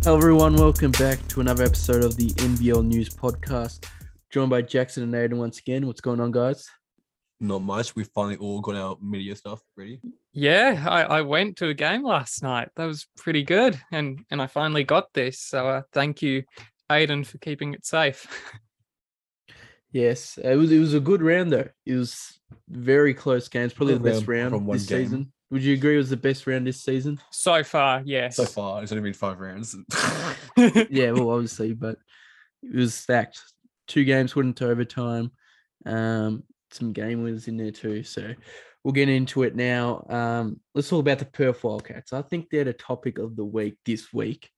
Hello, everyone. Welcome back to another episode of the NBL News Podcast. Joined by Jackson and Aiden once again. What's going on, guys? Not much. We finally all got our media stuff ready. Yeah, I went to a game last night. That was pretty good, and I finally got this. So thank you, Aiden, for keeping it safe. Yes, it was a good round though. It was very close games. Probably the best round this season. Would you agree it was the best round this season? So far, yes. So far, it's only been 5 rounds. Yeah, well, obviously, but it was stacked. 2 games went into overtime. Some game winners in there too. So we'll get into it now. Let's talk about the Perth Wildcats. I think they're the topic of the week this week.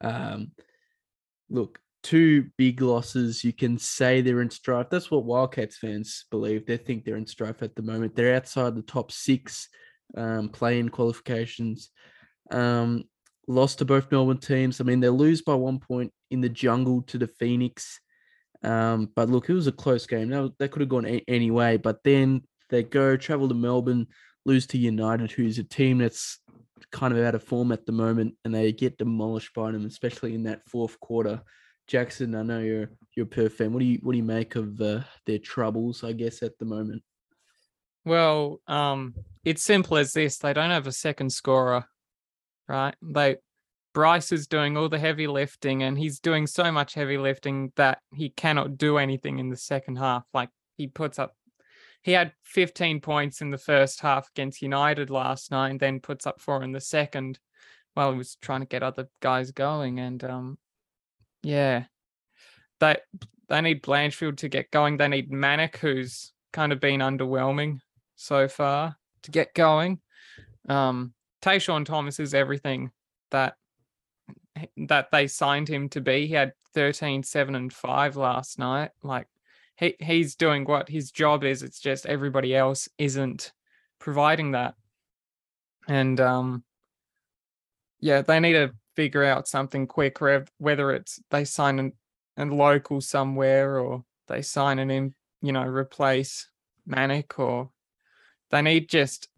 Look, 2 big losses. You can say they're in strife. That's what Wildcats fans believe. They think they're in strife at the moment. They're outside the top 6 play-in qualifications. Lost to both Melbourne teams. I mean, they lose by 1 point in the jungle to the Phoenix. But look, it was a close game. That could have gone any way. But then they travel to Melbourne, lose to United, who's a team that's kind of out of form at the moment, and they get demolished by them, especially in that fourth quarter. Jackson, I know you're a Perth fan. What do you make of their troubles, I guess, at the moment? Well, it's simple as this. They don't have a second scorer, right? Bryce is doing all the heavy lifting, and he's doing so much heavy lifting that he cannot do anything in the second half. Like, he had 15 points in the first half against United last night, and then puts up 4 in the second while he was trying to get other guys going. And yeah, they need Blanchfield to get going. They need Manic, who's kind of been underwhelming so far, to get going. Tayshaun Thomas is everything that they signed him to be. He had 13, 7, and 5 last night. Like, he's doing what his job is. It's just everybody else isn't providing that. And yeah, they need to figure out something quick, whether it's they sign a local somewhere, or they sign replace Manic, or they need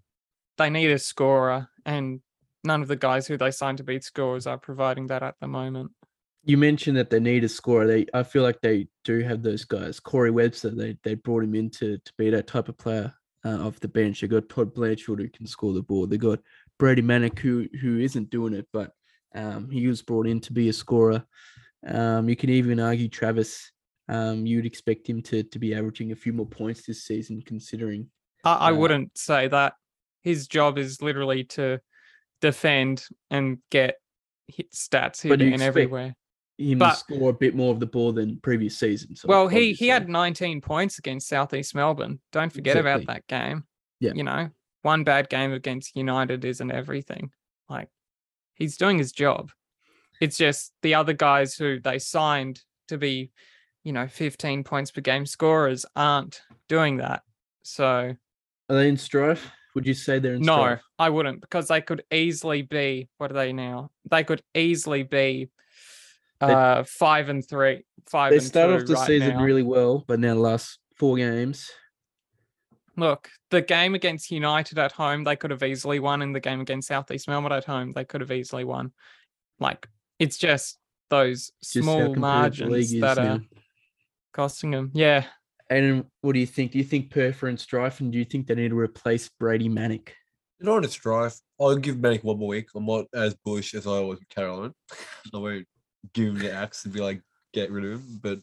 a scorer, and none of the guys who they signed to be scorers are providing that at the moment. You mentioned that they need a scorer. I feel like they do have those guys. Corey Webster, they brought him in to be that type of player off the bench. They got Todd Blanchfield, who can score the ball. They got Brady Manic, who isn't doing it, but he was brought in to be a scorer. You can even argue Travis. You'd expect him to be averaging a few more points this season, considering. I wouldn't say that. His job is literally to defend and get hit stats here and everywhere. Him to score a bit more of the ball than previous seasons. So well, he had 19 points against Southeast Melbourne. Don't forget about that game. Yeah. One bad game against United isn't everything. Like, he's doing his job. It's just the other guys who they signed to be, 15 points per game scorers aren't doing that. So are they in strife? Would you say they're in strife? No, I wouldn't, because they could easily be, what are they now? They could easily be 5 and 3. They started off the season really well, but now the last 4 games. Look, the game against United at home, they could have easily won. In the game against Southeast Melbourne at home, they could have easily won. Like, it's just those small margins that are costing them. Yeah. And what do you think? Do you think Perth are in strife, and do you think they need to replace Brady Manic? They're not in strife. I'll give Manic 1 more week. I'm not as bullish as I was with Caroline. I won't give him the axe and be like, get rid of him. But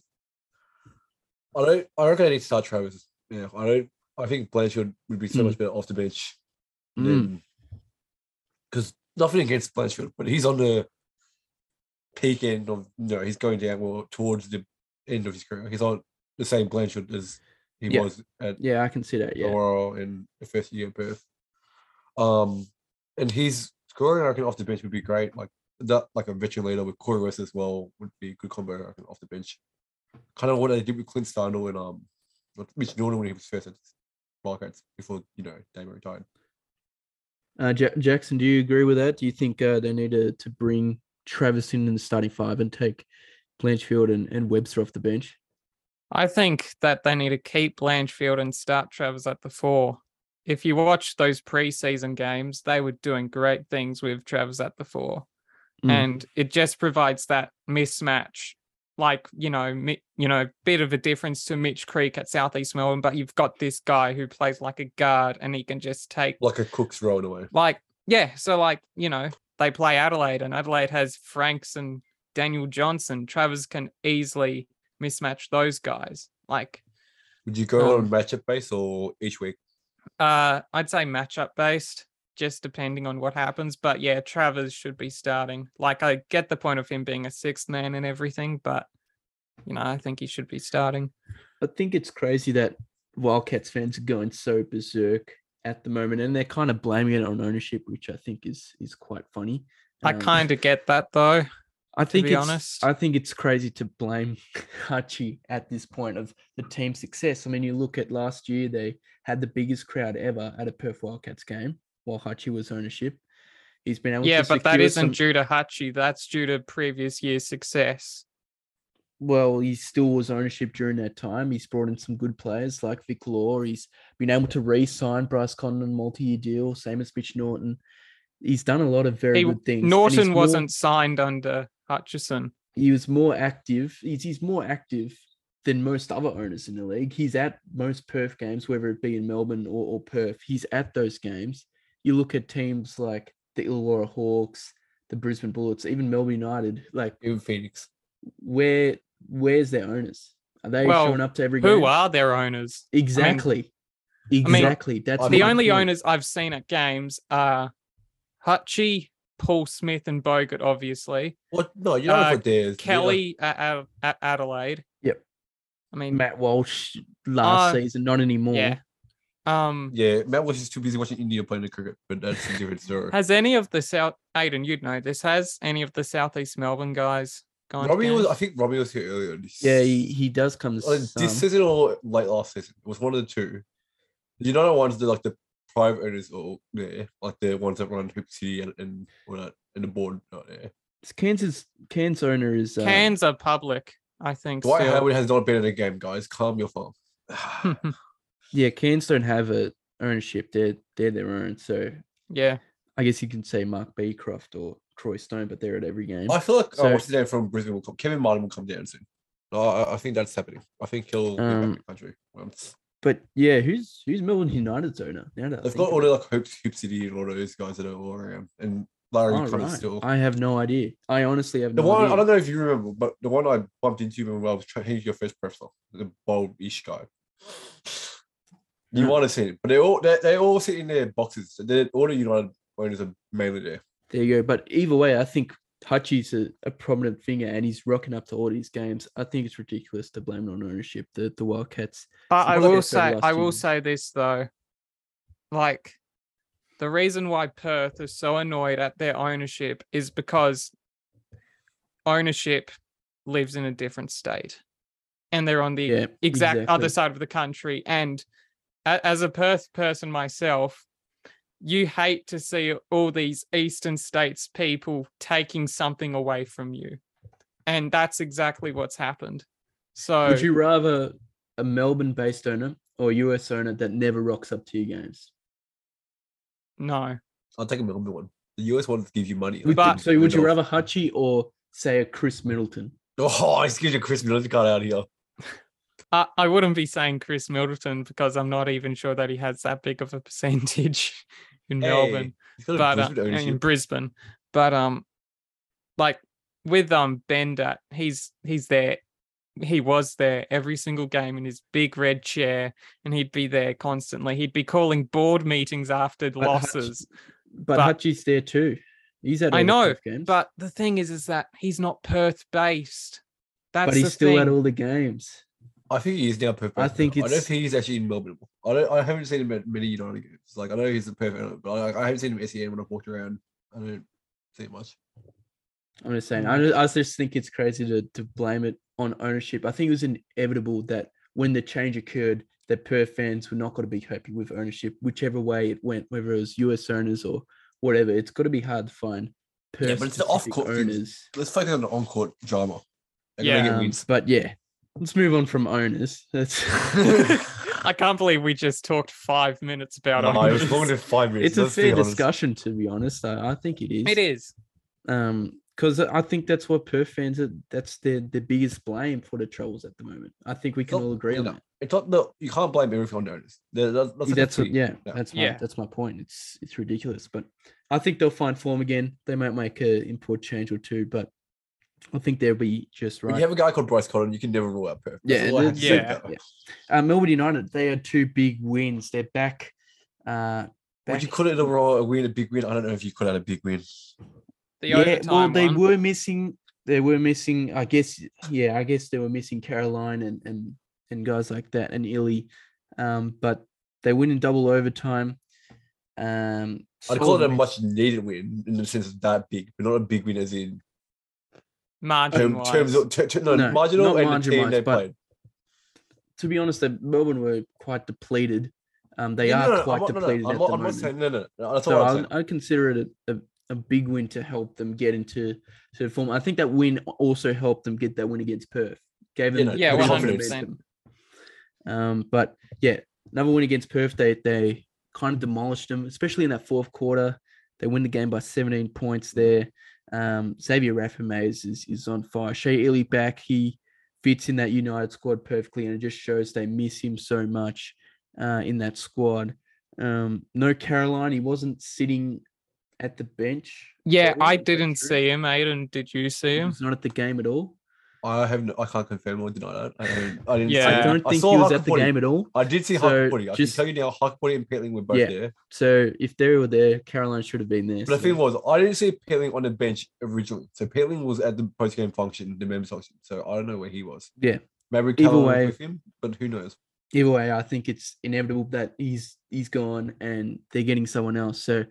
I reckon I need to start Travis. Yeah, I think Blanchfield would be so much better off the bench. Because nothing against Blanchfield, but he's on the peak end of, he's going down more towards the end of his career. He's on the same Blanchfield as he was at I can see that. Yeah, in the first year in Perth. And his scoring, I reckon, off the bench would be great. Like a veteran leader with Corey West as well would be a good combo, I reckon, off the bench. Kind of what they did with Clint Starnell and Mitch Norton when he was first at Wildcats before Damo retired. Jackson, do you agree with that? Do you think they need to bring Travis in the starting 5 and take Blanchfield and Webster off the bench? I think that they need to keep Blanchfield and start Travis at the 4. If you watch those preseason games, they were doing great things with Travis at the 4. and it just provides that mismatch. Like, bit of a difference to Mitch Creek at Southeast Melbourne, but you've got this guy who plays like a guard and he can just take Like a Cook's role in a way. like, yeah. So like, they play Adelaide and Adelaide has Franks and Daniel Johnson. Travers can easily mismatch those guys. Like, Would you go on matchup base or each week? I'd say matchup based, just depending on what happens. But yeah, Travers should be starting. Like, I get the point of him being a sixth man and everything, but I think he should be starting. I think it's crazy that Wildcats fans are going so berserk at the moment, and they're kind of blaming it on ownership, which I think is quite funny. I kind of get that though. I think be honest, I think it's crazy to blame Hutchie at this point of the team's success. I mean, you look at last year, they had the biggest crowd ever at a Perth Wildcats game while Hutchie was ownership. He's been able to but that secure isn't due to Hutchie. That's due to previous year's success. Well, he still was ownership during that time. He's brought in some good players like Vic Law. He's been able to re-sign Bryce Condon multi-year deal, same as Mitch Norton. He's done a lot of very good things. Norton wasn't signed under Hutchison. He was more active. He's more active than most other owners in the league. He's at most Perth games, whether it be in Melbourne or Perth. He's at those games. You look at teams like the Illawarra Hawks, the Brisbane Bullets, even Melbourne United, like even Phoenix. Where's their owners? Are they showing up to every game? Who are their owners? Exactly. That's the only owners I've seen at games are Hutchie, Paul Smith, and Bogut, obviously. What? No, you know what there's Kelly at Adelaide. Yep. I mean, Matt Walsh last season, not anymore. Yeah. Matt Walsh is too busy watching India playing the cricket, but that's a different story. Has any of the Aiden, you'd know this, has any of the Southeast Melbourne guys gone? I think Robbie was here earlier. Yeah, he does come this season or late last season. It was one of the two. You know the ones that like the private owners or like the ones that run Hoop City and the board out there. Cairns owner is Cairns are public, I think. Dwight Howard has not been in a game, guys. Calm your farm. Yeah, Cairns don't have a ownership. They're their own. So yeah, I guess you can say Mark Beecroft or Troy Stone, but they're at every game. I feel like what's his name from Brisbane will come. Kevin Martin will come down soon. I think that's happening. I think he'll be back in the country once. But yeah, who's Melbourne United's owner? They've got all the like Hoop City and all those guys that are all around. And Larry Cummins still. I have no idea. I honestly have no idea. idea. I don't know if you remember, but the one I bumped into when I was trying to your first profile, the bold-ish guy. You want to see it, but they all sit in their boxes. All the United owners are mainly there. There you go. But either way, I think Hutchie's a prominent figure and he's rocking up to all these games. I think it's ridiculous to blame it on ownership. The Wildcats. I will say this though, like the reason why Perth is so annoyed at their ownership is because ownership lives in a different state, and they're on the exactly other side of the country. And as a Perth person myself, you hate to see all these eastern states people taking something away from you. And that's exactly what's happened. So would you rather a Melbourne-based owner or a US owner that never rocks up to your games? No. I'll take a Melbourne one. The US one gives you money. So would you rather Hutchie or, say, a Chris Middleton? Oh, excuse me, Chris Middleton got out of here. I wouldn't be saying Chris Middleton because I'm not even sure that he has that big of a percentage in Melbourne, but in Brisbane. But like with Bender, he's there. He was there every single game in his big red chair, and he'd be there constantly. He'd be calling board meetings after losses. But Hutchie's there too. He's at all the Perth games. But the thing is that he's not Perth based. But he's still at all the games. I think he is now Perth. I don't think he's actually in Melbourne. I haven't seen him at many United games. Like I know he's a Perth, but I haven't seen him at SEN when I've walked around. I don't see much. I'm just saying. I just think it's crazy to blame it on ownership. I think it was inevitable that when the change occurred, that Perth fans were not going to be happy with ownership, whichever way it went, whether it was US owners or whatever. It's got to be hard to find Perth but it's the off-court owners. Let's focus on the on-court drama. But yeah. Let's move on from owners. I can't believe we just talked 5 minutes about owners. I was more than 5 minutes. It's a fair discussion, to be honest. I think it is. It is. because I think that's what Perth fans are. That's their biggest blame for the troubles at the moment. I think we It's can not, all agree you on know, that. it's not the you can't blame everything on notice. That's like a That's what, thing. yeah, Yeah. Yeah. that's my point. It's ridiculous, but I think they'll find form again. They might make a import change or two, but I think they'll be just When right. you have a guy called Bryce Cotton, you can never rule out Perth. That's Yeah, all I have to say yeah. about yeah. that. Melbourne United, they had two big wins. They're back. Would you call it a win, a big win? I don't know if you call that a big win. The Yeah, well, overtime they one. were missing. They were missing. I guess. Yeah, I guess they were missing Caroline and guys like that and Illy, but they win in double overtime. I'd solid call it a win. much needed win in the sense of that big, but not a big win as in Margin wise. terms of No, marginal not and the team margin-wise, they but played. To be honest, Melbourne were quite depleted. They Yeah, are no, quite depleted at the I'm not moment. saying no. That's So all I'm saying. I consider it a big win to help them get into form. I think that win also helped them get that win against Perth. Gave them Yeah, a bit of 100%. momentum. But yeah, another win against Perth. They kind of demolished them, especially in that fourth quarter. They win the game by 17 points there. Xavier Rafamez is on fire. Shea Illy back. He fits in that United squad perfectly, and it just shows they miss him so much in that squad. No Caroline. He wasn't sitting at the bench. Yeah, Is that I right? Is that didn't true? see him, Aiden. Did you see He him? was not at the game at all. I can't confirm or deny that. I didn't. Yeah. see I it. don't I think saw he was at the Hakapuri. game at all. I did see So Hakapuri. I just- can tell you now, Hakapuri and Petling were both Yeah. there. So if they were there, Caroline should have been there. But the so- thing was, I didn't see Petling on the bench originally. So Petling was at the post game function, the members function. So I don't know where he was. Yeah. Maybe Either Caroline way- was with him, but who knows? Either way, I think it's inevitable that he's gone and they're getting someone else. So,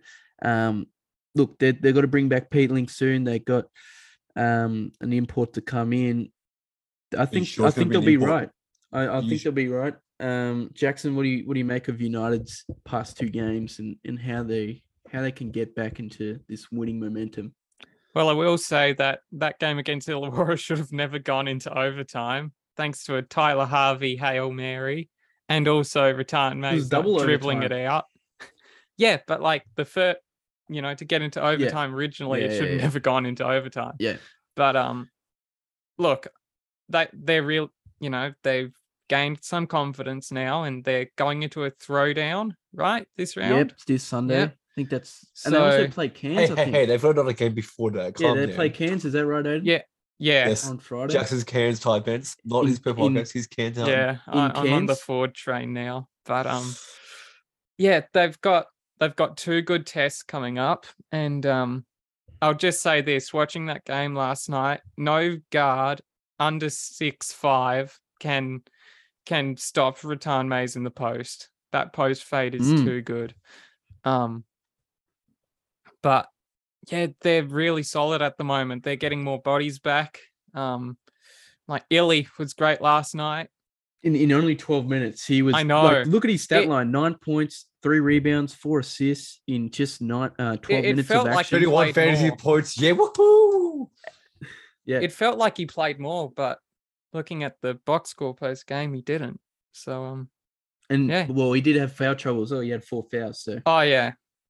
look, they've got to bring back Pete Link soon. They got an import to come in. I think sure it's gonna be they'll an be import? right. I You think sh- they'll be right. Jackson, what do you make of United's past two games and how they can get back into this winning momentum? Well, I will say that game against Illawarra should have never gone into overtime, thanks to a Tyler Harvey Hail Mary and also Ratan Mays double dribbling overtime. it out. Yeah, but like the first, to get into overtime originally, it should have never gone into overtime. Yeah. But look, they're real, they've gained some confidence now and they're going into a throwdown, right? This round. Yep, it's this Sunday. Yep. I think that's and they also So- play Cairns. I think. Hey, they've heard another game before that. yeah, Calm they down. play Cairns. Is that right, Aiden? Yeah. Yeah. Yes. On Friday. Jackson's Cairns type ends, not In- his per in- podcast, his Cairns. Yeah, in I'm on the Cairns? Ford train now. But yeah, they've got two good tests coming up, and I'll just say this: watching that game last night, no guard under 6'5" can stop Ratan Mays in the post. That post fade is too good. But yeah, they're really solid at the moment. They're getting more bodies back. Like Illy was great last night. In only 12 minutes, he was. I know. Like, look at his stat It- line: 9 points, 3 rebounds, 4 assists in just 12 it minutes felt of like action. 31 played fantasy more. points. Yeah, woohoo! Yeah, It felt like he played more, but looking at the box score post game, he didn't. So and yeah. well, he did have foul trouble as well. He had 4 fouls. So, oh yeah,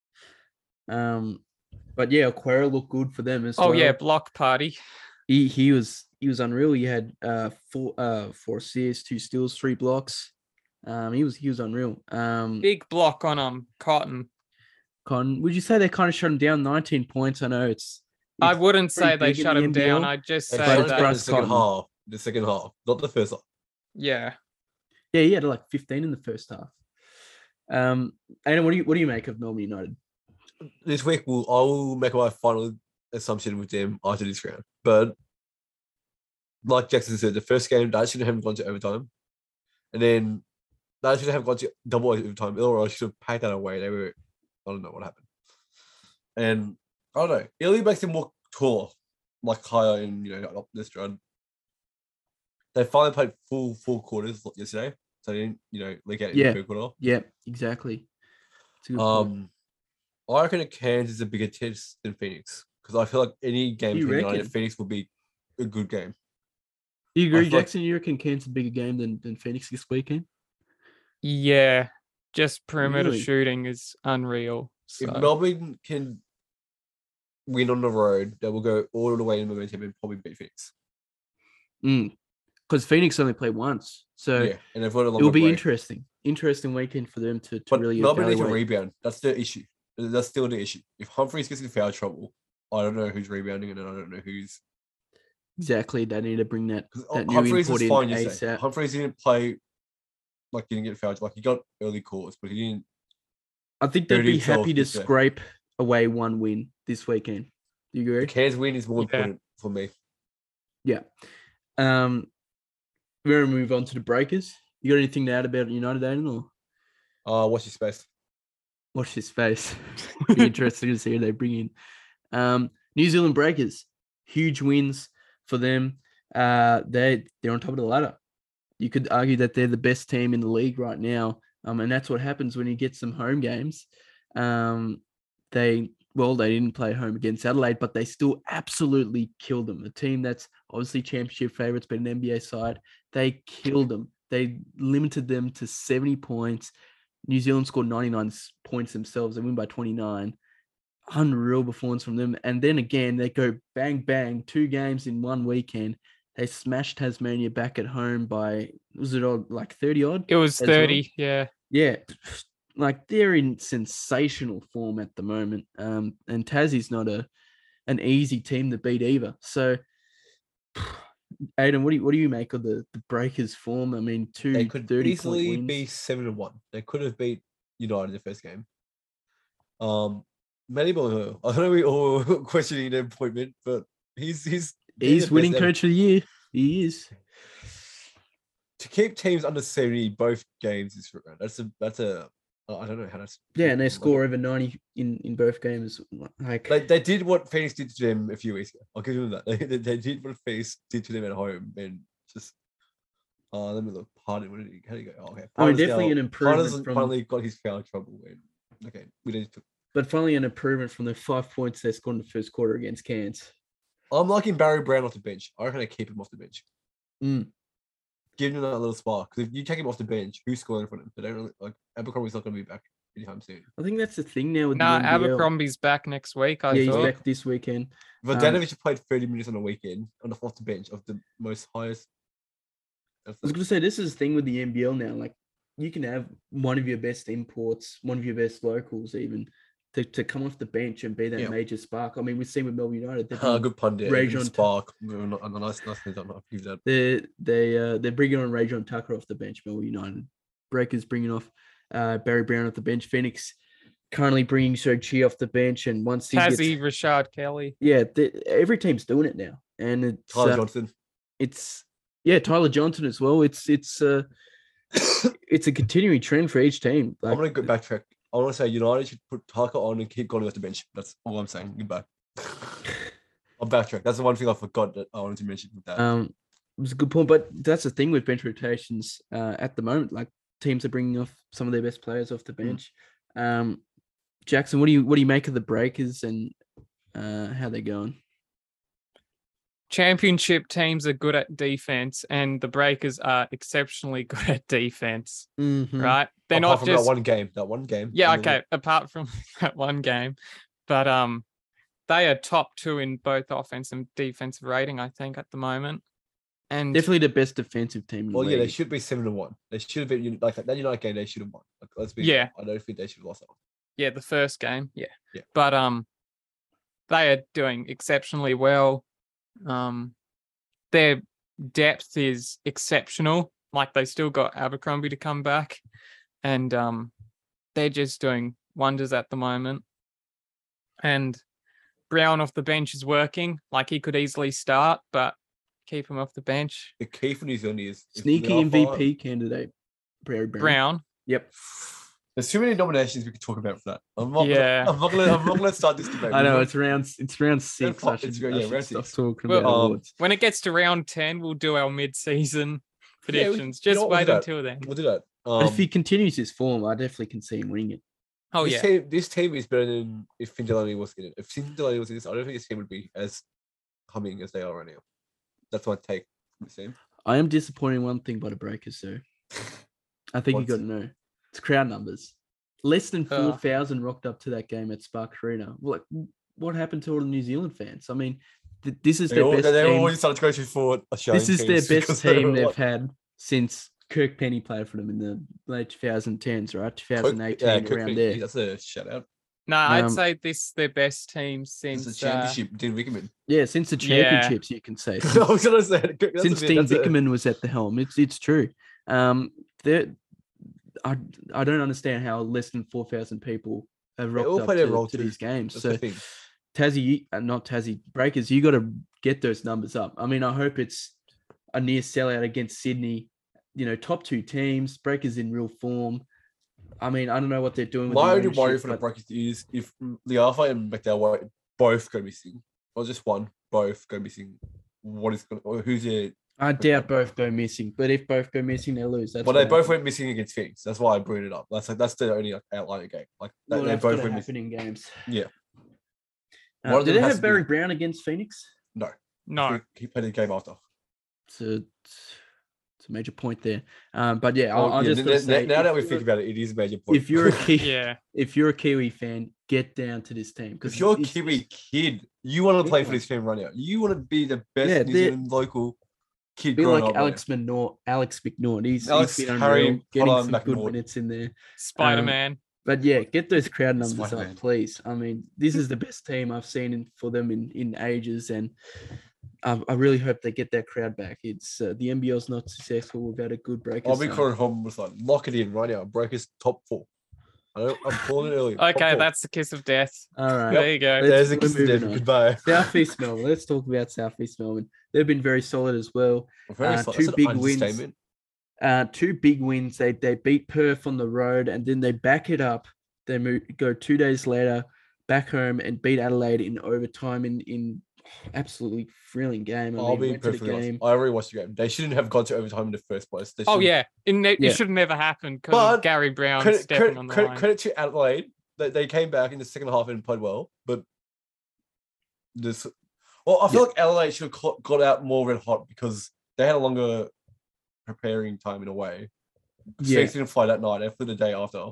but yeah, Aquera looked good for them as well. oh yeah, block party. he was unreal. He had 4 assists, 2 steals, 3 blocks. He was unreal. Big block on Cotton. Would you say they kind of shut him down? 19 points. I know it's I wouldn't pretty say they big in shut the him down. NBL. I'd just They say shut it's it that down in Bryce the second Cotton. half. The second half, not the first half. yeah. Yeah, he had like 15 in the first half. And what do you make of Melbourne United? This week, I will make my final assumption with them after this round. But like Jackson said, the first game, that shouldn't have gone to overtime. And then that should have gone to double overtime. Or I should have packed that away. I don't know what happened. And I don't know. Illy makes him more taller, like higher in up this round. They finally played full quarters yesterday, so they didn't leak out in Yeah. the third quarter. Yeah, exactly. It's a good point. I reckon that Cairns is a bigger test than Phoenix because I feel like any game You between United reckon? and Phoenix will be a good game. Do you agree, feel like- Jackson? You reckon Cairns a bigger game than Phoenix this weekend? Yeah. Just perimeter Really? shooting is unreal. If So Melbourne can win on the road that will go all the way in momentum and probably beat Phoenix. Because Phoenix only played once, so Yeah, and they've got a it'll longer be break. interesting weekend for them to But really Melbourne needs to evaluate. rebound. That's the issue. That's still the issue. If Humphreys gets in foul trouble, I don't know who's rebounding and I don't know who's. Exactly, they need to bring that new Humphreys import was in fine. You say ASAP. Humphreys didn't play, like didn't get fouled. Like he got early calls, but he didn't. I think they'd Hurt be himself happy to this day. scrape away one win this weekend. Do you The agree? Cairns win is more Yeah. important for me. Yeah. We're gonna move on to the Breakers. You got anything to add about United, Aiden, or Watch your space. watch his face? Be interesting to see who they bring in. New Zealand Breakers, huge wins for them. They're on top of the ladder. You could argue that they're the best team in the league right now. And that's what happens when you get some home games. They didn't play home against Adelaide, but they still absolutely killed them. A team that's obviously championship favourites, but an NBA side, they killed them. They limited them to 70 points. New Zealand scored 99 points themselves. They win by 29. Unreal performance from them. And then again, they go bang, bang, 2 games in one weekend. They smashed Tasmania back at home by, was it like 30 odd? It was as well? 30, yeah. Yeah. Like they're in sensational form at the moment. And Tassie's not an easy team to beat either. So, Aiden, what do you make of the Breakers' form? I mean, They 2 could 30-point easily wins. be 7-1. They could have beat United in the first game. Matty Mullen, I know we all questioning their appointment, but he's winning coach of the year. He is. To keep teams under 70 both games is that's a I don't know how that's And they score over 90 in both games. Like they did what Phoenix did to them a few weeks ago. I'll give them that. They did what Phoenix did to them at home and just let me look. Pardon, how do you go? Oh, okay. I mean, definitely an improvement from finally got his foul trouble. And, okay, we need to. But finally, an improvement from the 5 points they scored in the first quarter against Cairns. I'm liking Barry Brown off the bench. I reckon I keep him off the bench. Give him that little spark. Because if you take him off the bench, who's scoring for him? They don't really like Abercrombie's not going to be back anytime soon. I think that's the thing now with No, the NBL. Abercrombie's back next week, I He's thought. back this weekend. Vodanovic played 30 minutes on a weekend off the bench of the most highest. I was going to say, this is the thing with the NBL now. Like, you can have one of your best imports, one of your best locals even, to come off the bench and be that major spark. I mean, we've seen with Melbourne United. Good pun there. Rajon Spark. Nice thing. I'll give that. They're bringing on Rajon Tucker off the bench, Melbourne United. Breakers bringing off Barry Brown off the bench. Phoenix currently bringing Serge Chi off the bench. And once he Tassie, Rashard Kelly. Yeah, every team's doing it now. And it's Tyler Johnson. Tyler Johnson as well. It's a continuing trend for each team. I'm going to go backtrack. I want to say United should put Tucker on and keep Gondi off the bench. That's all I'm saying. Goodbye. I'll backtrack. That's the one thing I forgot that I wanted to mention with that. It was a good point, but that's the thing with bench rotations at the moment. Like teams are bringing off some of their best players off the bench. Jackson, what do you make of the Breakers and how they're going? Championship teams are good at defense, and the Breakers are exceptionally good at defense. Right? They're apart not from just that one game. Yeah, okay. Apart from that one game, but they are top 2 in both offense and defensive rating, I think, at the moment. And definitely the best defensive team in the league. They should be 7-1. They should have been like that United game. They should have won. Like, let's be. Yeah. I don't think they should have lost that one. Yeah, the first game. Yeah. Yeah. But they are doing exceptionally well. Their depth is exceptional. Like they still got Abercrombie to come back, and they're just doing wonders at the moment. And Brown off the bench is working. Like he could easily start, but keep him off the bench. The key for New Zealand is sneaky MVP candidate, Barry Brown. Yep. There's too many nominations we could talk about for that. I'm not gonna start this debate. I know it's round 6. I should round 6. stop talking about awards. When it gets to round 10, we'll do our mid-season predictions. Just wait until then. We'll do that. If he continues his form, I definitely can see him winning it. Oh this team is better than if Finn Delaney was in it. If Finn Delaney was in this, I don't think this team would be as humming as they are right now. That's my take from this team. I am disappointed in one thing by the Breakers, sir. I think you got to know. It's crowd numbers. Less than 4,000 rocked up to that game at Spark Arena. Like, what happened to all the New Zealand fans? I mean, this is They their best all team. started to go for Australian This is their teams best because they team were they've like- had since Kirk Penny played for them in the late 2010s, right? 2018, Cook- around there. That's a shout out. No, I'd Um, say this their best team It's since a championship. Dean Wickerman. Yeah, since the Yeah. championships, you can say. I was gonna say that's Since a bit, Dean that's a- Vickerman was at the helm, it's true. I don't understand how less than 4,000 people have They all rocked play up their to, role to too. these games. That's So the thing. Tassie, not Tassie Breakers, you got to get those numbers up. I mean, I hope it's a near sellout against Sydney. You know, top two teams, Breakers in real form. I mean, I don't know what they're doing. With My the only worry ownership, for the but Breakers is if Liafa and McDowell both go missing, or just one, both go missing. What is going? Or who's their? I doubt both go missing. But if both go missing, they lose. That's Well, they what both happens. went missing against Phoenix. That's why I brought it up. That's the only outlier game. Like Well, they that's both gotta went happen missing. in games. Yeah. One of Did them they has have to be- Barry Brown against Phoenix? No, no. he played the game after. It's a major point there. But yeah, Oh, I yeah, just gotta say, now that we if think you're- about it, it is a major point. if you're a key, Yeah. if you're a Kiwi fan, get down to this team If you're a it's- Kiwi kid, you want to play for Yeah. this team right now. You want to be the best Yeah, New they're- Zealand local kid Be growing like up. right Alex McNaught. He's Alex been Harry unreal, getting Potter some good McNaught. minutes in there. Spider-Man. But yeah, get those crowd numbers Spider-Man. up, please. I mean, this is the best team I've seen for them in ages, and I really hope they get that crowd back. It's the NBL's not successful without a good breaker. I'll be calling home was like, lock it in right now. Breakers top 4. I'm calling it early. top Okay, 4. that's the kiss of death. All right. There you go. There's a we're kiss of moving death. on. Goodbye. Southeast Melbourne. Let's talk about Southeast Melbourne. They've been very solid as well. Very two that's an big wins. understatement. 2 big wins. They beat Perth on the road, and then they back it up. They go 2 days later back home and beat Adelaide in overtime in absolutely thrilling game. I'll be went to the perfectly honest. game. I already watched the game. They shouldn't have gone to overtime in the first place. They Oh should- yeah, Yeah. it should have never happened because But Gary Brown Credit, stepping on the line. credit to Adelaide. They came back in the second half and played well, but this. Well, I feel like Adelaide should have got out more red hot because they had a longer preparing time in a way. Yeah. Phoenix didn't fly that night. They flew the day after.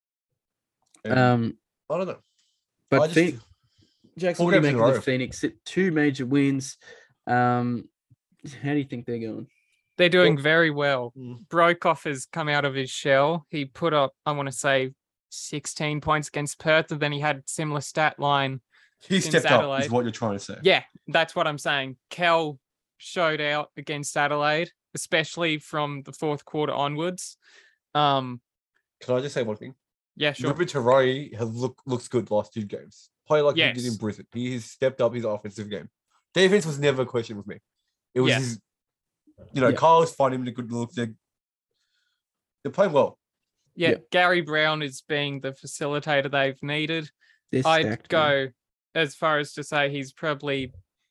And I don't know. I But just- Phoenix, Jackson, Four what do you games in make a of row. the Phoenix? 2 major wins. How do you think they're going? They're doing very well. Mm. Brokoff has come out of his shell. He put up, I want to say, 16 points against Perth, and then he had similar stat line. He Since stepped up, Adelaide. is what you're trying to say. Yeah, that's what I'm saying. Kel showed out against Adelaide, especially from the fourth quarter onwards. Can I just say one thing? Yeah, sure. Ruben Terrari has looks good the last 2 games. Play like he did in Yes. Brisbane. He has stepped up his offensive game. Defense was never a question with me. It was Yeah. his, you know, Yeah. Carl's finding him a good look. They're playing well. Yeah, Yeah. Gary Brown is being the facilitator they've needed. They're I'd stacked, man. go as far as to say he's probably.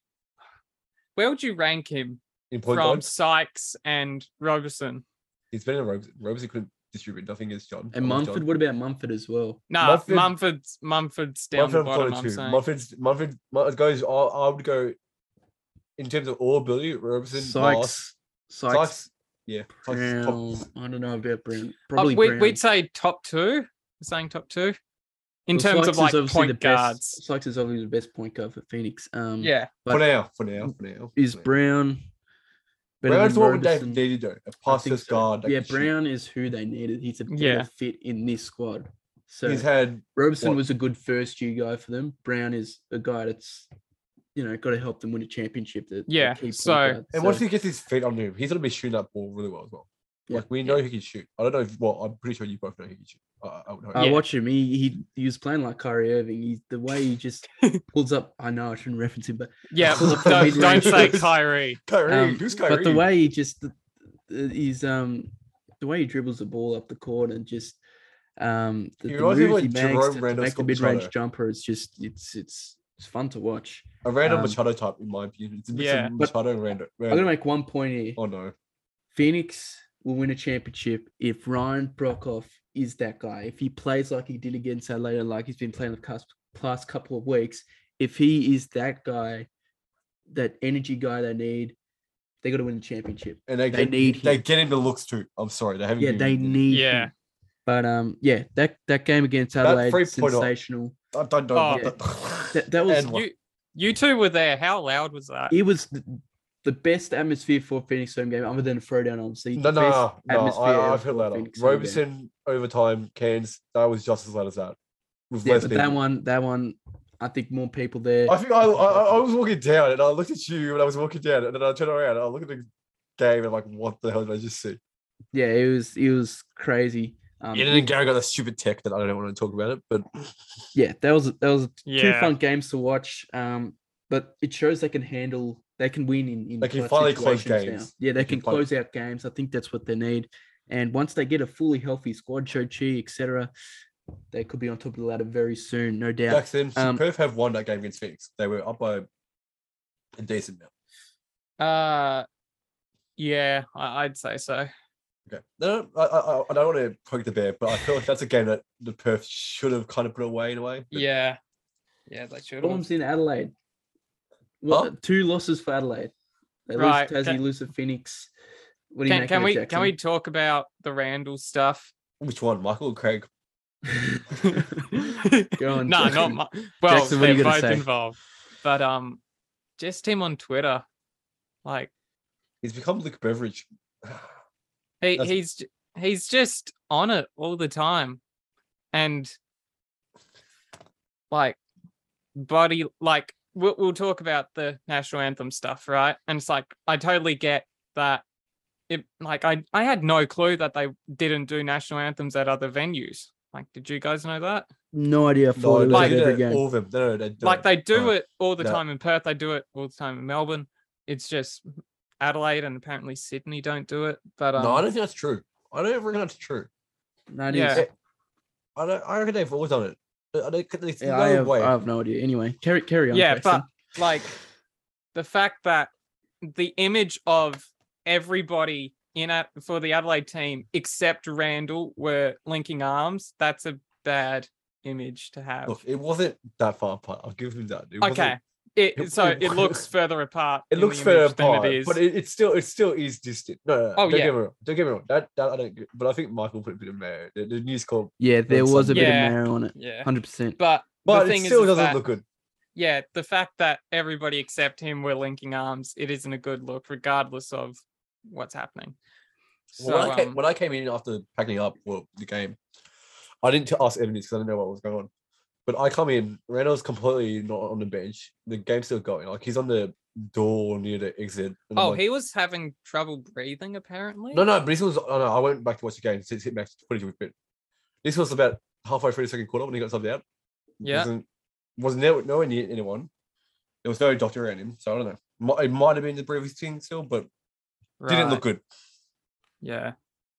Where would you rank him In point from guard. Sykes and Roberson? He's better than Roberson. Roberson couldn't distribute nothing against John. And Mumford, what about Mumford as well? Nah, Mumford- Mumford's down the bottom. I'm saying. Mumford goes. I would go in terms of all ability. Roberson, Moss, Sykes, yeah, Brown. I don't know about Brown. Probably we, Brown. we'd say top 2. We're saying top 2 in Well, terms Sykes of is like obviously point the best- guards. Sykes is obviously the best point guard for Phoenix. Yeah, For but now. is Brown better Brown's than what they Roberson? needed though. A I pass think first so. guard. that Yeah, can shoot. Brown is who they needed. He's a better Yeah. fit in this squad. So He's had Roberson what? was a good first year guy for them. Brown is a guy that's got to help them win a championship. Yeah, key point so- guard. and once he gets his feet under him, he's gonna be shooting that ball really well as well. Yeah. Like we know he can shoot. I don't know if I'm pretty sure you both know he can shoot. I would hope. I Yeah. watch him. He was playing like Kyrie Irving. The way he just pulls up. I know I shouldn't reference him, but yeah. Pull up the don't mid-range. say Kyrie. Kyrie, who's Kyrie? but the way he just he's the way he dribbles the ball up the court and just the He reminds me of moves he like makes Jerome to Randall make the Scott mid-range Machado. jumper. It's just it's fun to watch. A random um, Machado type, in my opinion. It's a mix Yeah. of But Machado and Randall. I'm gonna make one point here. Oh no. Phoenix will win a championship if Ryan Brokoff is that guy. If he plays like he did against Adelaide, like he's been playing the past couple of weeks, if he is that guy, that energy guy they need, they got to win the championship. And They need they him. get him the looks too. I'm sorry, they haven't. Yeah, given they him- need Yeah. him. But that game against That Adelaide, 3-pointer- sensational. Don't. Oh. That was And You two were there. How loud was that? it was the best atmosphere for a Phoenix home game, other than a throwdown, obviously. No, the best no, no. atmosphere ever I've heard for a louder. Phoenix home game. Roberson overtime, Cairns, that was just as loud as that. With Yeah, less but people. that one, I think more people there. I think I was walking down and I looked at you when I was walking down and then I turned around and I looked at the game and I'm like, what the hell did I just see? Yeah, it was crazy. And then Gary got a stupid tech that I don't want to talk about it, but yeah, that was two Yeah. fun games to watch. But it shows they can win in They can clutch finally close situations now. games. Yeah, they They can can finally- close out games. I think that's what they need. And once they get a fully healthy squad, Chi, etc., they could be on top of the ladder very soon, no doubt. Jackson, should Um, Perth have won that game against Phoenix? They were up by a decent amount. Yeah, I'd say so. Okay. No, I don't want to poke the bear, but I feel like that's a game that the Perth should have kind of put away in a way. But Yeah, they should. Storms in Adelaide. Well, Huh? 2 losses for Adelaide. They Right, lose to Tassie, can- lose to Phoenix. What do you Can make of it, can we talk about the Randall stuff? Which one, Michael or Craig? Go on, No, Jackson. not my. Well, Jackson, what are they're you gonna both say? involved, but just him on Twitter, like He's become Luke Beveridge. he's just on it all the time, and like, buddy, like we'll talk about the national anthem stuff, right? And it's like I totally get that. It like I had no clue that they didn't do national anthems at other venues. Like, did you guys know that? No idea. I thought No, it was they at do every that, game. all of them. No, they don't. Like they do No. it all the No. time in Perth. They do it all the time in Melbourne. It's just Adelaide and apparently Sydney don't do it. But No, I don't think that's true. I don't reckon that's true. No, it Yeah. is. I reckon they've always done it. There's Yeah, no way. I have no idea. Anyway, carry on. yeah, Jackson. but like the fact that the image of everybody for the Adelaide team except Randall were linking arms, that's a bad image to have. Look, it wasn't that far apart. I'll give him that. It wasn't- Okay. It looks further apart. It in looks the further image than apart, it is. but it still is distant. No, Oh, don't yeah. get me wrong. Don't get me wrong. That I don't. But I think Michael put a bit of merit. The news call, Yeah, there was a bit Yeah. of marrow on it. Yeah. 100%. But but the thing it still is doesn't that, look good. yeah, the fact that everybody except him were linking arms, it isn't a good look, regardless of what's happening. So When I came in after packing up the game, I didn't ask Evan this because I didn't know what was going on. But I come in, Randall's completely not on the bench. The game's still going. Like he's on the door near the exit. And I'm like, he was having trouble breathing apparently. no, but this was. Oh no, I went back to watch the game since hit max footage with bit. This was about halfway through the second quarter when he got subbed out. Yeah. Wasn't nowhere near anyone. There was no doctor around him, so I don't know. It might have been the breathing still, but didn't look good. Yeah.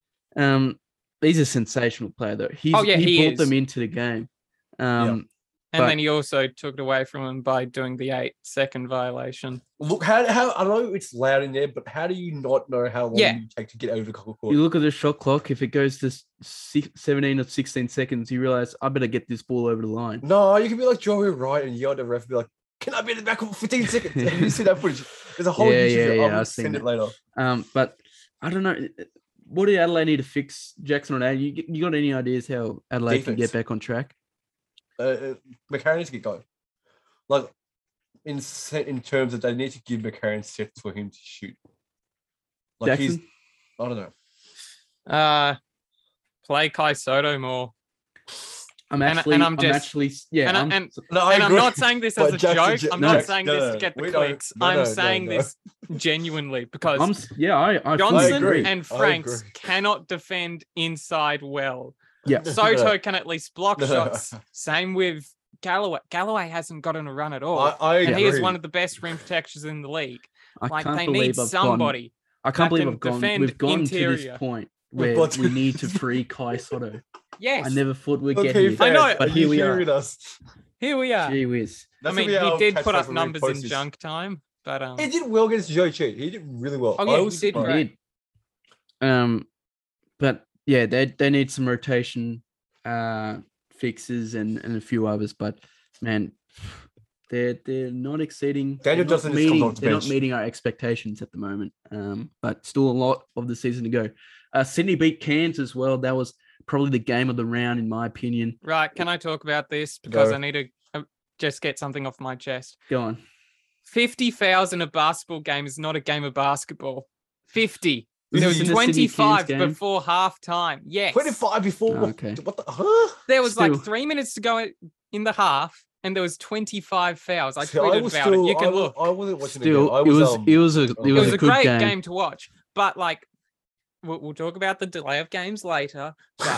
He's a sensational player though. Oh, yeah, he he brought them is. into the game. And But- then he also took it away from him by doing the 8-second violation. Look, how I know it's loud in there, but how do you not know how long Yeah. you take to get over the court? You look at the shot clock. If it goes to 17 or 16 seconds, you realize I better get this ball over the line. No, you can be like Joey Wright and yell at the ref and be like, "Can I be in the back for 15 seconds?" And you see that footage. There's a whole Yeah, YouTube video. yeah, I'll I've seen send it that. later. But I don't know. What do Adelaide need to fix, Jackson, on that? You got any ideas how Adelaide can get Defense. back on track? McCarron needs to get going. Like in terms of they need to give McCarron sets for him to shoot. Like Jackson? I don't know. Play Kai Soto more. I'm and actually, I'm just- yeah. and I- I'm- and- No, I And I'm agree. not saying this as But a Jackson, joke. I'm no, not saying this no, to get the we don't- clicks. no, I'm no, saying no. this genuinely because I Johnson agree. and I Franks agree. cannot defend inside well. yeah. Soto can at least block No. shots. Same with Galloway. Galloway hasn't gotten a run at all. I and he is agree. one of the best rim protectors in the league. I Like can't they believe need I've gone. somebody. I can't that believe can I've gone. defend We've gone to interior. this point We've where got to- we need to free Kai Soto. Yes. I never thought we'd get Okay, here. I fans, know, but are here you we are. hearing us? Here we are. Gee whiz. I That's mean, gonna be he our did catchphrase put up when we numbers post in this. junk time, but He did well against Joe Chi. He did really well. Oh, yeah, I he was did surprised. great. But yeah, they need some rotation fixes and a few others. But man, they're not exceeding. Daniel they're not Johnson has come meeting, off the they're not bench. meeting our expectations at the moment. But still a lot of the season to go. Sydney beat Cairns as well. That was probably the game of the round, in my opinion. right. Can I talk about this because Go. I need to just get something off my chest. Go on. 50 fouls in a basketball game is not a game of basketball. 50. Was There this was in the Sydney Cairns 25 game? before halftime. Yes. 25 before. Oh, okay. What the? Huh? There was Still. like 3 minutes to go in the half, and there was 25 fouls. I See, tweeted was about it. You can I was- look. I wasn't watching Still, the game. I it was a It was a good great game. game to watch, but like we'll talk about the delay of games later.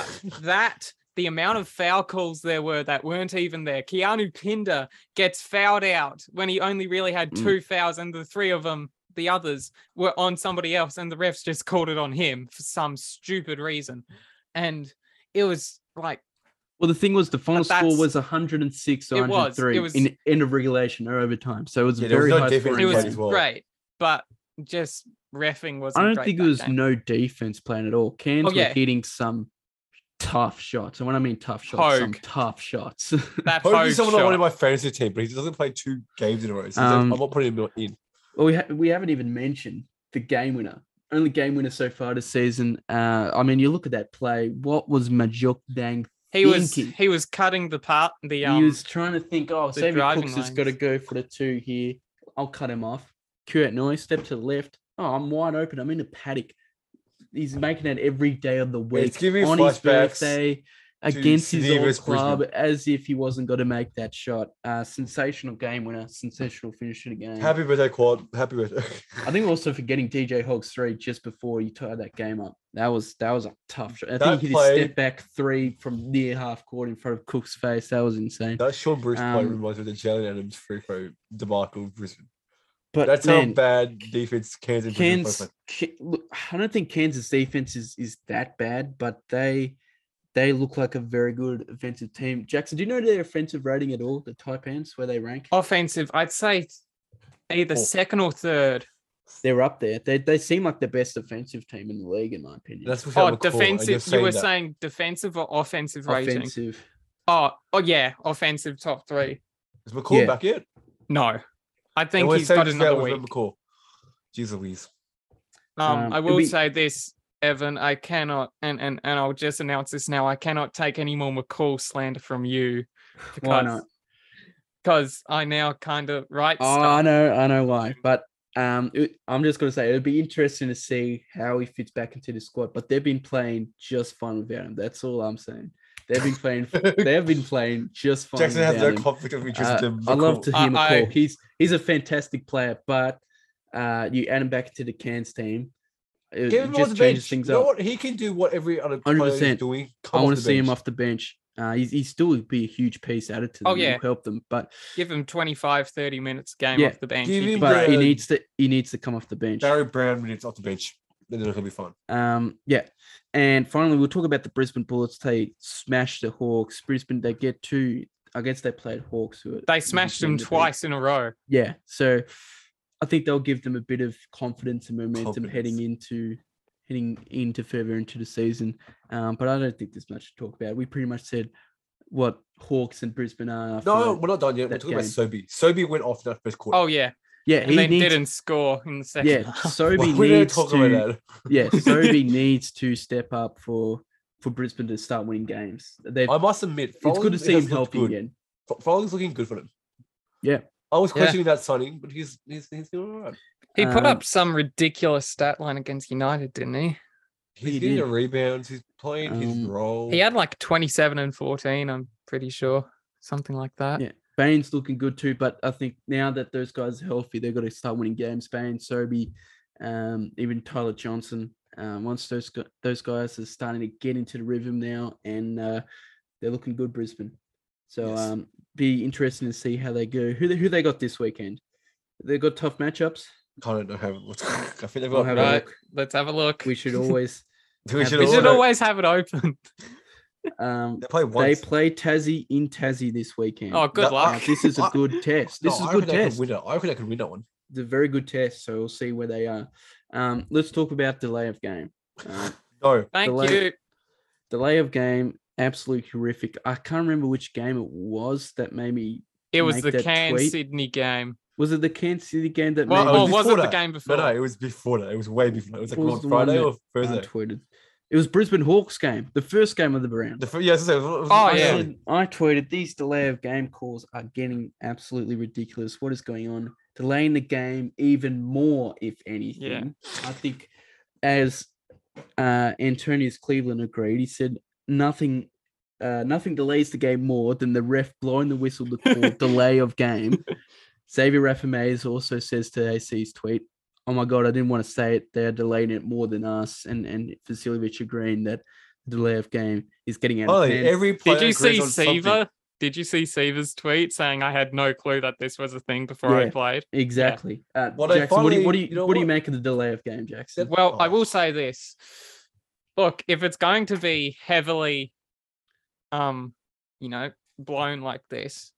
But the amount of foul calls there were that weren't even there. Keanu Pinder gets fouled out when he only really had 2 fouls, and the 3 of them, the others, were on somebody else, and the refs just called it on him for some stupid reason. And it was like, Well, the thing was, the final But score that's- was 106 to It was. 103 It was- in end of regulation or overtime. So it was Yeah, a there was very no high defense scoring it was played game. as well. great, but just refing wasn't I don't great think it that was game. no defense playing at all. Cairns yeah. were hitting some tough shots. And when I mean tough shots, some Hogue. tough shots. That Hope Hogue is someone I shot. wanted my fantasy team, but he doesn't play 2 games in a row. So he's like, Um, I'm not putting him in. Well, we haven't even mentioned the game winner. Only game winner so far this season. I mean, you look at that play. What was Majuk Dang thinking? He was cutting the part the He was trying to think, oh, the Xavier driving Cooks has got to lanes. go for the 2 here. I'll cut him off. Kurt Noy, step to the left. Oh, I'm wide open. I'm in a paddock. He's making it every day of the week. It's giving me on his flashbacks birthday against his Sydney old versus club, Brisbane. as if he wasn't going to make that shot. Sensational game winner. Sensational finish to the game. Happy birthday, Quad. Happy birthday. I think also for getting DJ Hogg's 3 just before he tied that game up. That was a tough shot. I That think he did play- a step back 3 from near half court in front of Cook's face. That was insane. That Sean Bruce play Um, reminds me of the Jalen Adams free throw debacle of Brisbane. But That's man, how bad defense Kansas Brisbane both Cairns, play. look, I don't think Kansas defense is that bad, but they look like a very good offensive team. Jackson, do you know their offensive rating at all? The Taipans, where they rank? offensive. I'd say either Oh. second or third. They're up there. They seem like the best offensive team in the league, in my opinion. That's without Oh, McCall, and you're defensive. You were that. saying defensive or offensive rating? offensive. Oh, yeah, offensive top 3. Is McCall Yeah. back yet? No, I And think we're he's saying got this another now with week. McCall. Jeez Louise. I it'd will be- say this, Evan. I cannot, and I'll just announce this now. I cannot take any more McCall slander from you. Why not? Because I now kind of write Oh, stuff. I know why. But I'm just going to say it'll be interesting to see how he fits back into the squad. But they've been playing just fine without him. That's all I'm saying. They've been playing. They have been playing just fine. Jackson has without no him. conflict of interest in I love McCall. to hear I- McCall. He's a fantastic player, but you add him back to the Cairns team, it Give him off just the changes bench. things You know up. what? He can do what every other player is 100%. doing. I want to see him off the bench. He's still be a huge piece added to them. Oh, yeah. He'll help them, but Give him 25, 30 minutes game Yeah, off the bench. give He'd be him but great. he needs to come off the bench. Barry Brown minutes off the bench. Then it'll be fun. Yeah. And finally, we'll talk about the Brisbane Bullets. They smashed the Hawks. Brisbane, they get 2. I guess they played Hawks. They smashed them twice in a row. Yeah. So I think they'll give them a bit of confidence and momentum Confidence. heading into further into the season. But I don't think there's much to talk about. We pretty much said what Hawks and Brisbane are. after No, that. we're not done yet. We're that talking about Sobe. Sobe went off in that first quarter. Oh, yeah. Yeah, And he then needs. didn't score in the second Yeah, half. Sobe we don't needs talk to. about that. Yeah, Sobe needs to step up for Brisbane to start winning games. I must admit, It's good to see him healthy good. again. Frolling's looking good for them. Yeah. I was Yeah. questioning that signing, but he's doing all right. He put Um, up some ridiculous stat line against United, didn't he? He's He getting did. the rebounds. He's playing his role. He had like 27 and 14, I'm pretty sure. Something like that. Yeah. Bain's looking good too, but I think now that those guys are healthy, they've got to start winning games. Bain, Sobe, even Tyler Johnson. Once those guys are starting to get into the rhythm now, and they're looking good, Brisbane. So Yes. Be interesting to see how they go. Who they got this weekend? They got tough matchups. I don't know how. I think they've We'll got. have a Right, look. let's have a look. We should always. we should We should also- always have it open. They play They once. play Tassie in Tassie this weekend. Oh, good No, luck. This is a good test. This is I a good reckon they could test. win it. I reckon they could win that one. It's a very good test, so we'll see where they are. Let's talk about delay of game. No, Thank delay- you. Delay of game, absolutely horrific. I can't remember which game it was that made me. It was make the that Cairns tweet. Sydney game. Was it the Kansas City game that Well, made it or me was it before the that. game before? no, it was before that. It was way before that. It was like What was on the one Friday that or Thursday. tweeted? It was Brisbane Hawks game, the first game of the round. yeah. I tweeted these delay of game calls are getting absolutely ridiculous. What is going on? Delaying the game even more, if anything. I think, as Antonius Cleveland agreed, he said nothing delays the game more than the ref blowing the whistle to call delay of game. Xavier Rafamez also says to AC's tweet, "Oh my God, I didn't want to say it. They're delaying it more than us." And Vasiljevic agreeing that the delay of game is getting out of hand. Every player Did you see agrees on something. Seaver? Did you see Seaver's tweet saying I had no clue that this was a thing before I played? Exactly. Well, Jackson, what do you know you what? make of the delay of game, Jackson? Well, I will say this. Look, if it's going to be heavily, blown like this,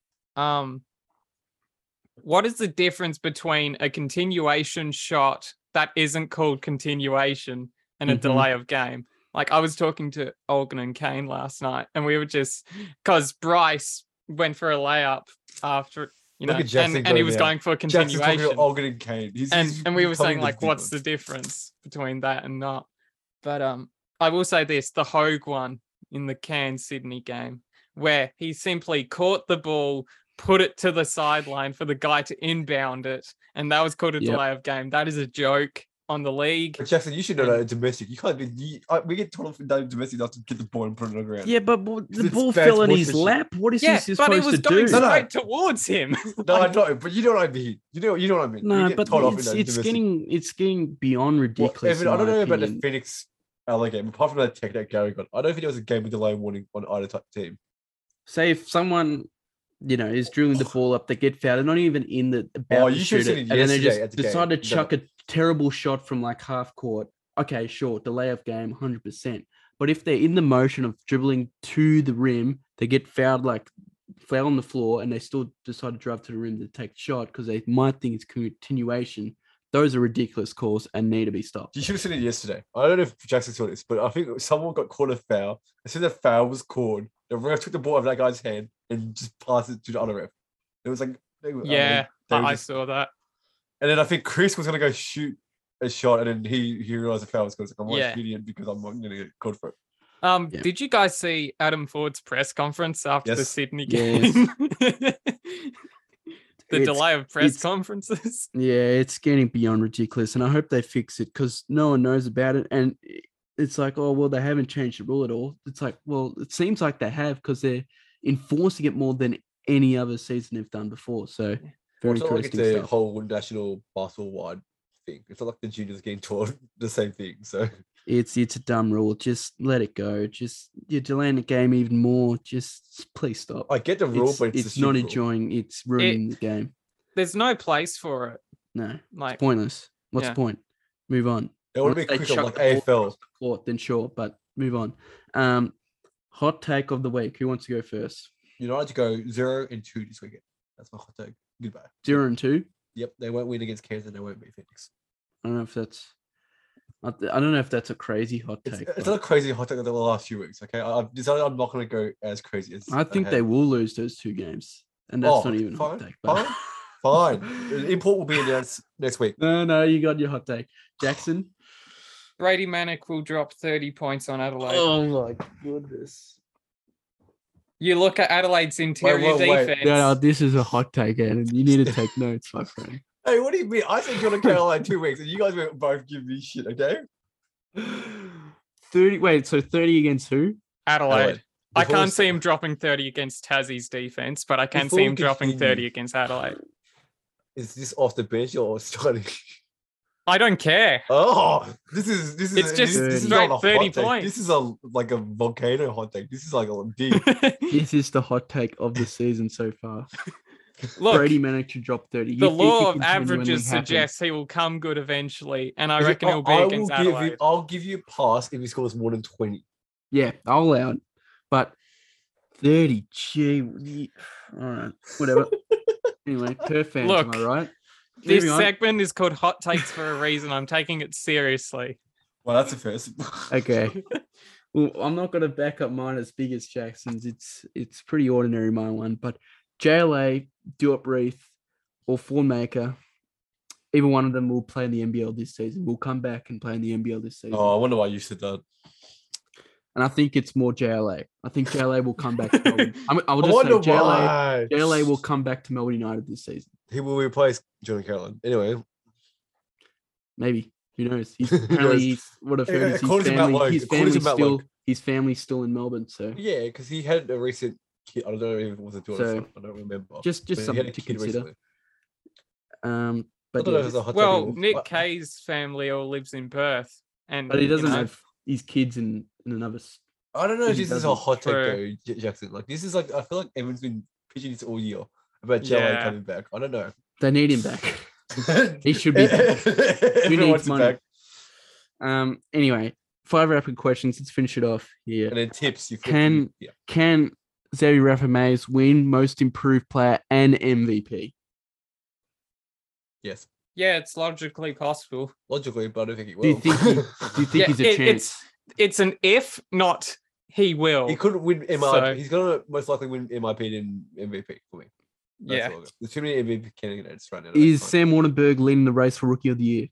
what is the difference between a continuation shot that isn't called continuation and a delay of game? Like, I was talking to Olgan and Kane last night, and we were just, because Bryce went for a layup after, and he was going for a continuation. Jackson's talking to Olgan and Kane. And we were saying, like, what's difference. the difference between that and not? But I will say this, the Hogue one in the Cairns Sydney game, where he simply caught the ball, put it to the sideline for the guy to inbound it, and that was called a delay of game. That is a joke on the league. But Jackson, you should know that in domestic. You can't be. We get told off in domestic not to get the ball and put it on the ground. Yeah, but the ball fell in his lap. What is he supposed to do? But it was going straight towards him. No, I know, but you know what I mean. You know what I mean. No, but it's getting beyond ridiculous. Evan, I don't know about the Phoenix LA game. Apart from that tech that Gary got, I don't think there was a game with delay warning on either type of team. Say if someone is drilling the ball up, they get fouled. They're not even in the about to shoot it, and then they just decide to chuck a terrible shot from like half court. Okay, sure, delay of game, 100%. But if they're in the motion of dribbling to the rim, they get fouled on the floor, and they still decide to drive to the rim to take the shot because they might think it's continuation. Those are ridiculous calls and need to be stopped. You should have seen it yesterday. I don't know if Jackson saw this, but I think someone got caught a foul. As soon as the foul was called, the ref took the ball out of that guy's hand and just passed it to the other ref. It was like, I saw that. And then I think Chris was gonna go shoot a shot, and then he realized the foul was going. I'm like, idiot, because I'm not gonna get called for it. Did you guys see Adam Ford's press conference after the Sydney game? The delay of press conferences. Yeah, it's getting beyond ridiculous, and I hope they fix it because no one knows about it. And it's like, oh well, they haven't changed the rule at all. It's like, well, it seems like they have because they're enforcing it more than any other season they've done before. So very interesting it's a stuff. whole national basketball wide thing. It's not like the juniors getting taught the same thing. So it's a dumb rule. Just let it go. Just you're delaying the game even more. Just please stop. I get the rule, but it's not enjoying. It's ruining the game. There's no place for it. No, like it's pointless. What's the point? Move on. It would be quicker like AFL. Court, then sure, but move on. Hot take of the week. Who wants to go first? United to go 0-2 this weekend. That's my hot take. Goodbye. 0-2. Yep, they won't win against Cairns and they won't beat Phoenix. I don't know if that's a crazy hot take. It's not a crazy hot take of the last few weeks. Okay, I've decided I'm not going to go as crazy as I think they will lose those 2 games, and that's not even a hot take. But... Fine. Import will be announced next week. No, you got your hot take, Jackson. Brady Manick will drop 30 points on Adelaide. Oh my goodness! You look at Adelaide's interior defense. No, this is a hot take, and you need to take notes, my friend. Hey, what do you mean? I said you're on Caroline 2 weeks, and you guys were both giving me shit. Okay. 30. Wait, so 30 against who? Adelaide. I can't see him dropping 30 against Tassie's defense, but I can see him dropping 30 against Adelaide. Is this off the bench or starting? I don't care. Oh, this is straight 30 points. This is like a volcano hot take. This is like a deep. This is the hot take of the season so far. Look, Brady managed to drop 30. The law of averages suggests he will come good eventually, and I reckon he'll be against Adelaide. I'll give you a pass if he scores more than 20. Yeah, I'll allow it. But 30, gee, all right, whatever. Anyway, per fans, am I right? This segment is called Hot Takes for a reason. I'm taking it seriously. Well, that's a first. Okay. Well, I'm not going to back up mine as big as Jackson's. It's pretty ordinary, my one. But JLA, Duop Reith, or Thornmaker, either one of them will play in the NBL this season. Will come back and play in the NBL this season. Oh, I wonder why you said that. and I think it's more JLA. I think JLA will come back to Melbourne. I'll I just say wonder JLA, why. JLA will come back to Melbourne United this season. He will replace John Caroline. Anyway, Maybe. Who knows? He's Who apparently knows? he's what I've heard is his According to Matt family, Logue- his according to family's Matt still Logue. his family's still in Melbourne. So yeah, because he had a recent kid. I don't know if it was a daughter. So, Son, I don't remember. just But he had something a to kid consider. recently. Um, I but don't know yeah, if it's a hot Well, take. Nick What- Kay's family all lives in Perth, and but he you doesn't know, have his kids in another. I don't know if he this is a doesn't. hot take True. though, Jackson. Like this is like I feel like everyone's been pitching this all year about JLA Yeah. coming back. I don't know. They need him back. He should be back. Everyone needs wants him money? back. Anyway, 5 rapid questions. Let's finish it off here. And then tips. You flip Can- them. Yeah. Can Zoe Rafa-Mays win Most Improved Player and MVP? Yes. yeah, it's logically possible. Logically, but I don't think he will. Do you think he- Do you think Yeah, he's a chance? It's an if, not he will. he couldn't win MIP. So- He's gonna most likely win MIP and MVP for me. That's yeah, all. There's too many MVP candidates right now. Is That's fine. Sam Warrenberg leading the race for Rookie of the Year?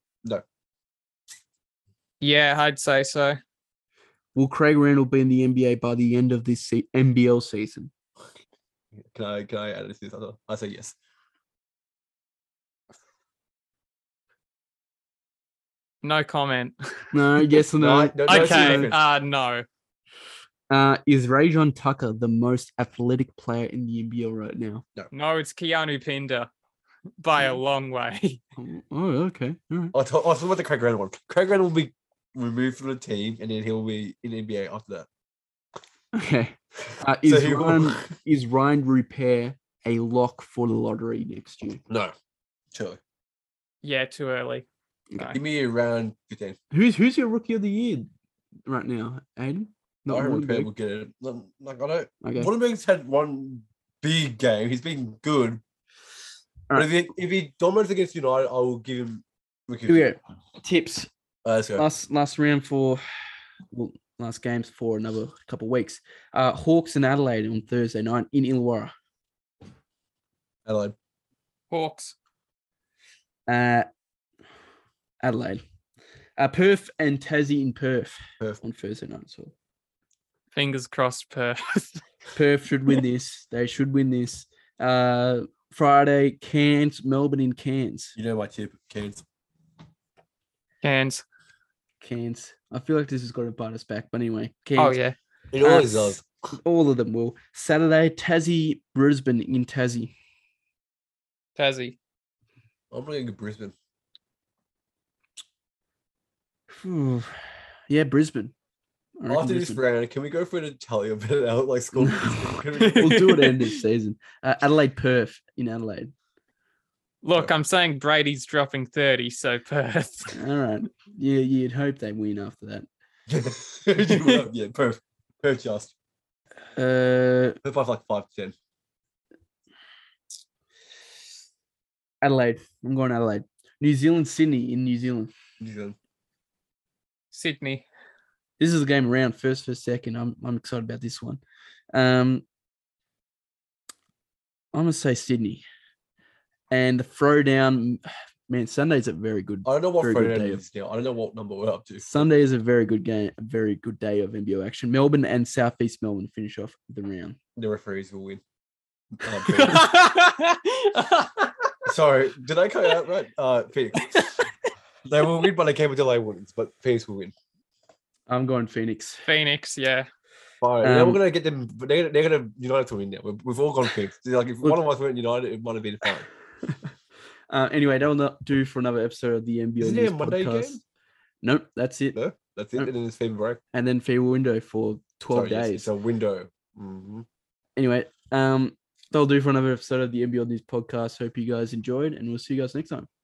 yeah, I'd say so. Will Craig Randall be in the NBA by the end of this NBL season? Can I add this? I say yes. No comment. No, yes or no? No, Okay, seriously. no. Is Rajon Tucker the most athletic player in the NBL right now? No, it's Keanu Pinder by a long way. Oh, okay. All right. I'll talk about the Craig Randall one. Craig Randall will be removed from the team, and then he'll be in the NBA after that. Okay. So Is he will- Ryan Repair a lock for the lottery next year? No, surely. Yeah, too early. No. Give me around 15. Who's your Rookie of the Year right now, Aiden? I reckon Repair Warrenberg? will get it. Like I don't. Okay. Warrenberg's had one big game. He's been good. But Alright. if he dominates against United, I will give him. Here we go. Tips. Let's go. Last round for last games for another couple of weeks. Hawks and Adelaide on Thursday night in Illawarra. Adelaide. Hawks. Adelaide. Perth and Tassie in Perth Perth. on Thursday night. So Fingers crossed, Perth. Perth should win this. They should win this. Friday, Cairns, Melbourne in Cairns. You know my tip, Cairns. Cairns. Cairns. I feel like this has got to bite us back. But anyway, Cairns. Oh, yeah. It always does. All of them will. Saturday, Tassie, Brisbane in Tassie. Tassie. I'm going to go Brisbane. Phew. Yeah, Brisbane. I reckon After this Brisbane. round, can we go for an tally of it out like school? We'll do it end this season. Adelaide, Perth in Adelaide. Look, I'm saying Brady's dropping 30, so Perth. All right. Yeah, you'd hope they win after that. Yeah, Perth. Perth just. Uh, Perth by like 5-10. Adelaide. I'm going Adelaide. New Zealand, Sydney in New Zealand. New Zealand. Sydney. This is a game around first, second. I'm excited about this one. I'm gonna say Sydney. And the throwdown, man, Sunday's a very good. I don't know what Very good Friday day is now. I don't know what number we're up to. Sunday is a very good game, a very good day of NBL action. Melbourne and Southeast Melbourne finish off the round. The referees will win. Sorry, did I cut out right? Phoenix. They will win, but they came with delay warnings. But Phoenix will win. I'm going Phoenix. Phoenix, yeah. All right, now Um, we're gonna get them. They're gonna United to win now. We've all gone Phoenix. Like if one of us went United, it might have been fine. Anyway, that will not do for another episode of the NBL Isn't there News a Monday podcast. game? Nope, that's it. No, that's it. Nope. And then it's FEMA break. And then FEMA window for 12 Sorry, yes, days. it's a window. Mm-hmm. Anyway, that'll do for another episode of the NBL News podcast. Hope you guys enjoyed, and we'll see you guys next time.